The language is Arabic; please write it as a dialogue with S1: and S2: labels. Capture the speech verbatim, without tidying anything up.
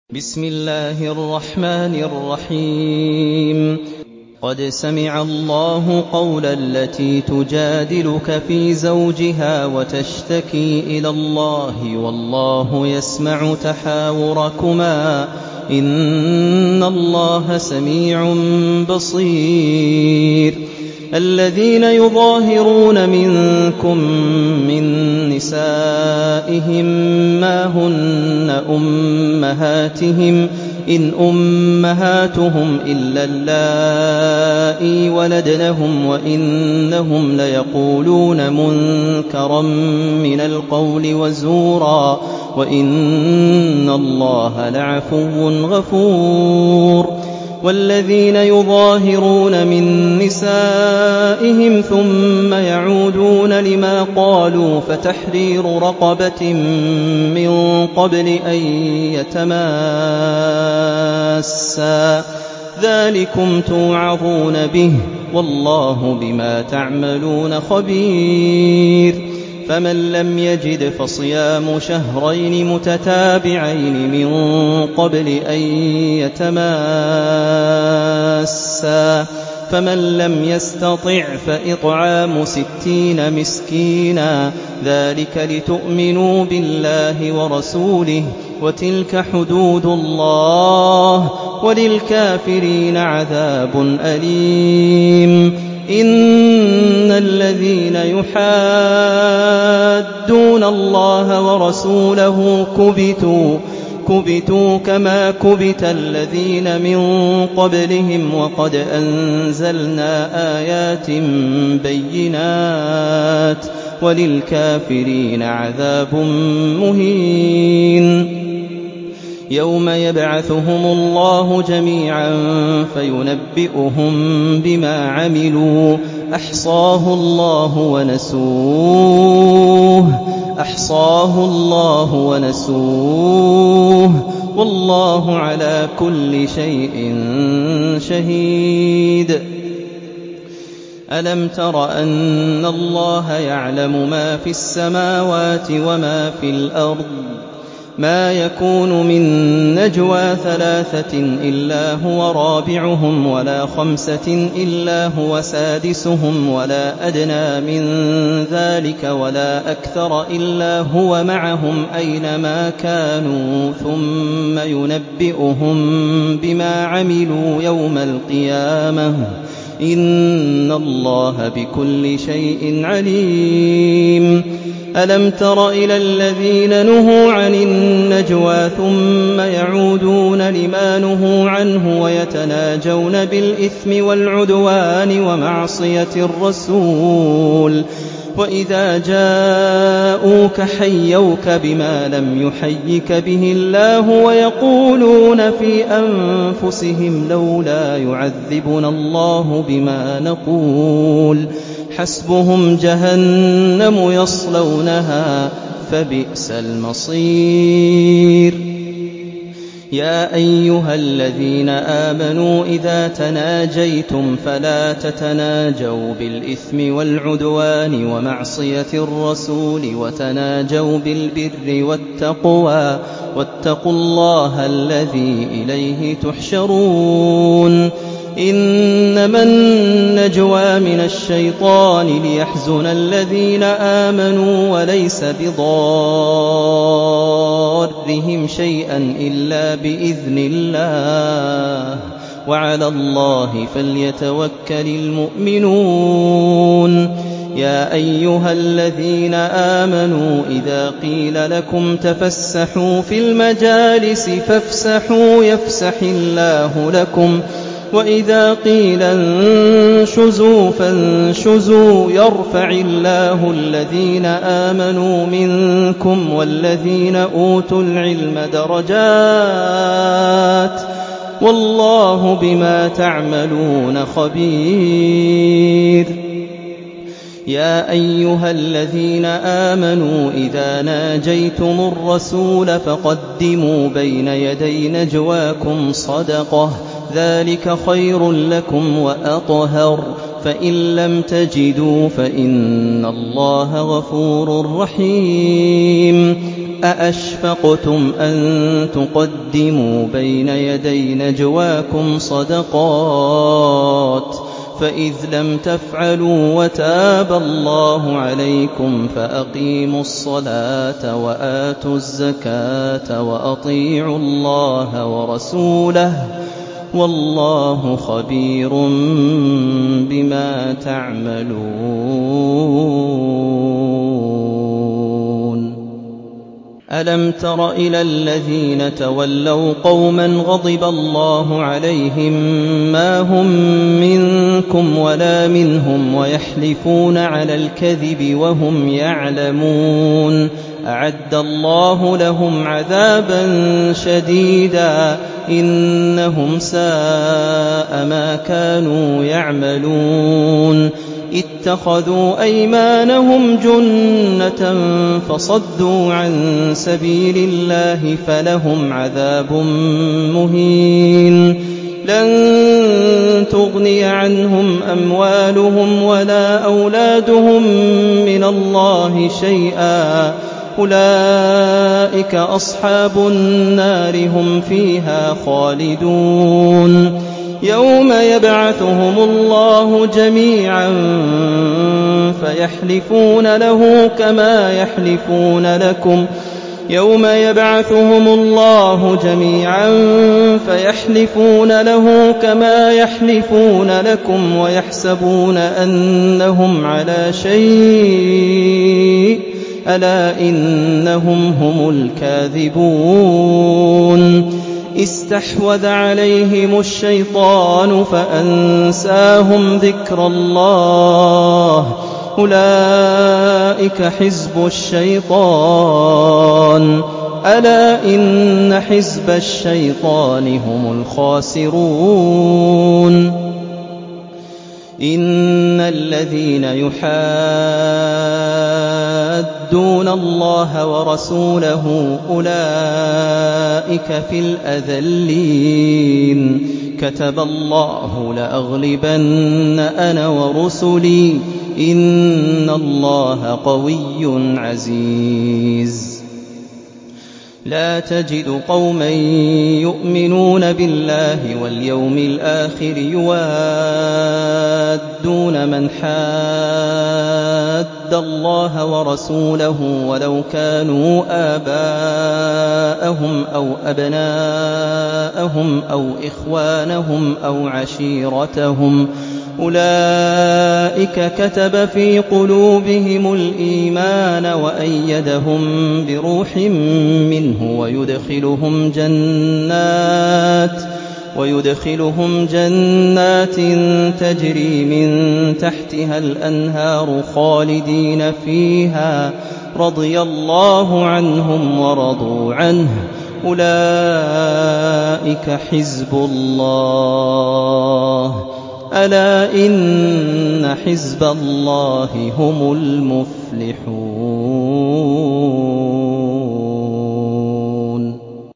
S1: بسم الله الرحمن الرحيم قد سمع الله قول التي تجادلك في زوجها وتشتكي إلى الله والله يسمع تحاوركما إن الله سميع بصير الذين يظاهرون منكم من نسائهم ما هن أمهاتهم إن أمهاتهم إلا اللائي ولدنهم وإنهم ليقولون منكرا من القول وزورا وإن الله لعفو غفور والذين يظاهرون من نسائهم ثم يعودون لما قالوا فتحرير رقبة من قبل أن يتماسا ذلكم توعظون به والله بما تعملون خبير فمن لم يجد فصيام شهرين متتابعين من قبل أن يتماسا فمن لم يستطع فإطعام ستين مسكينا ذلك لتؤمنوا بالله ورسوله وتلك حدود الله وللكافرين عذاب أليم إن الذين يحادون الله ورسوله كبتوا كبتوا كما كبت الذين من قبلهم وقد أنزلنا آيات بينات وللكافرين عذاب مهين يوم يبعثهم الله جميعا فينبئهم بما عملوا أحصاه الله ونسوه أحصاه الله ونسوه والله على كل شيء شهيد ألم تر أن الله يعلم ما في السماوات وما في الأرض ما يكون من نجوى ثلاثة إلا هو رابعهم ولا خمسة إلا هو سادسهم ولا أدنى من ذلك ولا أكثر إلا هو معهم أينما كانوا ثم ينبئهم بما عملوا يوم القيامة إن الله بكل شيء عليم ألم تر إلى الذين نهوا عن النجوى ثم يعودون لما نهوا عنه ويتناجون بالإثم والعدوان ومعصية الرسول وإذا جاءوك حيوك بما لم يحيك به الله ويقولون في أنفسهم لولا يعذبنا الله بما نقول حسبهم جهنم يصلونها فبئس المصير يا أيها الذين آمنوا إذا تناجيتم فلا تتناجوا بالإثم والعدوان ومعصية الرسول وتناجوا بالبر والتقوى واتقوا الله الذي إليه تحشرون إنما النجوى من الشيطان ليحزن الذين آمنوا وليس بضارهم شيئا إلا بإذن الله وعلى الله فليتوكل المؤمنون يا أيها الذين آمنوا إذا قيل لكم تفسحوا في المجالس فافسحوا يفسح الله لكم وإذا قيل انشزوا فانشزوا يرفع الله الذين آمنوا منكم والذين أوتوا العلم درجات والله بما تعملون خبير يا أيها الذين آمنوا إذا ناجيتم الرسول فقدموا بين يدي نجواكم صدقة ذلك خير لكم وأطهر فإن لم تجدوا فإن الله غفور رحيم أأشفقتم أن تقدموا بين يدي نجواكم صدقات فإذ لم تفعلوا وتاب الله عليكم فأقيموا الصلاة وآتوا الزكاة وأطيعوا الله ورسوله والله خبير بما تعملون. ألم تر إلى الذين تولوا قوما غضب الله عليهم ما هم منكم ولا منهم ويحلفون على الكذب وهم يعلمون أعد الله لهم عذابا شديدا إنهم ساء ما كانوا يعملون اتخذوا أيمانهم جنة فصدوا عن سبيل الله فلهم عذاب مهين لن تغني عنهم أموالهم ولا أولادهم من الله شيئا أولئك أصحاب النار هم فيها خالدون يوم يبعثهم الله جميعا فيحلفون له كما يحلفون لكم يوم يبعثهم الله جميعا فيحلفون له كما يحلفون لكم ويحسبون أنهم على شيء ألا إنهم هم الكاذبون استحوذ عليهم الشيطان فأنساهم ذكر الله أولئك حزب الشيطان ألا إن حزب الشيطان هم الخاسرون إن الذين يحادون الله ورسوله أولئك في الأذلين كتب الله لأغلبن أنا ورسلي إن الله قوي عزيز لا تجد قوما يؤمنون بالله واليوم الآخر يوادون من حاد الله ورسوله ولو كانوا آباءهم أو أبناءهم أو إخوانهم أو عشيرتهم أولئك كتب في قلوبهم الإيمان وأيدهم بروح منه ويدخلهم جنات ويدخلهم جنات تجري من تحتها الأنهار خالدين فيها رضي الله عنهم ورضوا عنه أولئك حزب الله ألا إن حزب الله هم المفلحون.